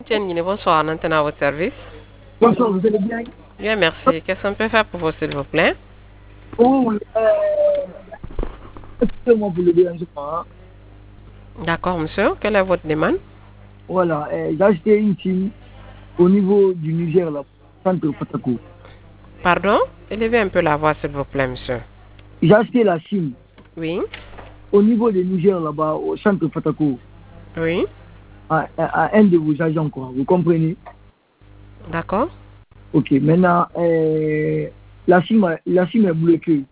Tiens, bonsoir, maintenant à votre service. Bonsoir, vous allez bien? Bien, merci. Qu'est-ce qu'on peut faire pour vous, s'il vous plaît? Oui, excusez-moi pour le dérangement. Hein. D'accord, monsieur. Quelle est votre demande? Voilà, j'ai acheté une SIM au niveau du Niger, là, centre Fatako. Pardon? Élevez un peu la voix, s'il vous plaît, monsieur. J'ai acheté la SIM Oui. au niveau du Niger, là-bas, au centre Fatako. Oui. À un de vos agents, quoi. Vous comprenez? D'accord. Ok, maintenant, la SIM est bloquée.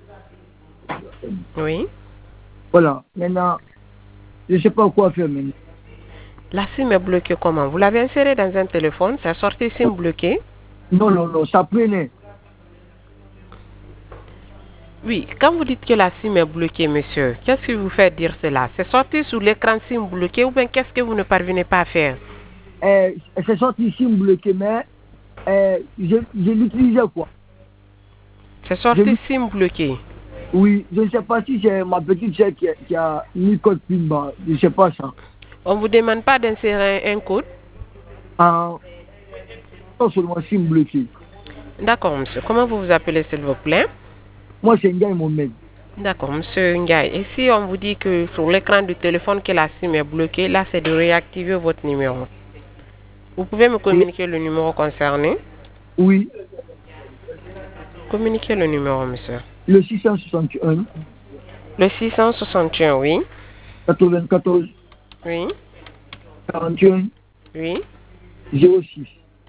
Oui. Voilà, maintenant, je ne sais pas quoi faire maintenant. La SIM est bloquée comment? Vous l'avez insérée dans un téléphone, ça sorti SIM bloquée? Non, non, non, ça prenait. Oui, quand vous dites que la SIM est bloquée, monsieur, qu'est-ce qui vous fait dire cela? C'est sorti sur l'écran SIM bloqué ou bien qu'est-ce que vous ne parvenez pas à faire? C'est sorti SIM bloqué, mais je l'utilisais quoi. C'est sorti SIM bloqué. Oui, je ne sais pas si c'est ma petite sœur qui a mis code PIN bas. Je ne sais pas ça. On ne vous demande pas d'insérer un code? Pas seulement SIM bloqué. D'accord, monsieur. Comment vous vous appelez, s'il vous plaît? Moi, c'est un gars Mohamed. D'accord, monsieur Ngaï. Et si on vous dit que sur l'écran du téléphone que la SIM est bloquée, là, c'est de réactiver votre numéro. Vous pouvez me communiquer le numéro concerné? Oui. Communiquez le numéro, monsieur. Le 661. Le 661, oui. 94. Oui. 41. Oui. 06.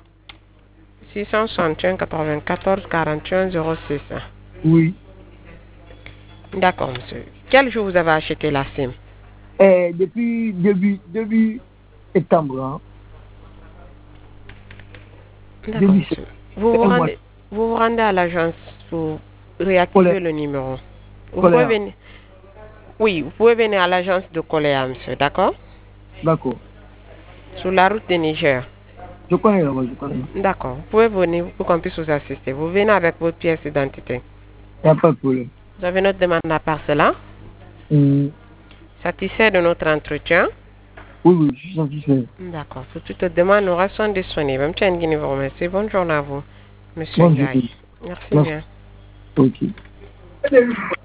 661 94 41 06. Oui. D'accord, monsieur. Quel jour vous avez acheté la SIM? Depuis début septembre. Hein. D'accord, monsieur. Vous vous rendez à l'agence pour réactiver le numéro. Vous pouvez venir. Oui, vous pouvez venir à l'agence de Coléa, monsieur, d'accord? D'accord. Sur la route de Niger. Je connais là-bas, je connais. D'accord. Vous pouvez venir pour qu'on puisse vous assister. Vous venez avec votre pièce d'identité. Il n'y a pas de problème. Vous avez notre demande à part cela? Satisfait de notre entretien? Oui, oui, je suis satisfait. D'accord. Pour toute demande, nous restons disponibles. M. Nguini vous remercie. Bonne journée à vous, monsieur Bonne Ndiaye. journée. Merci bien. Ok.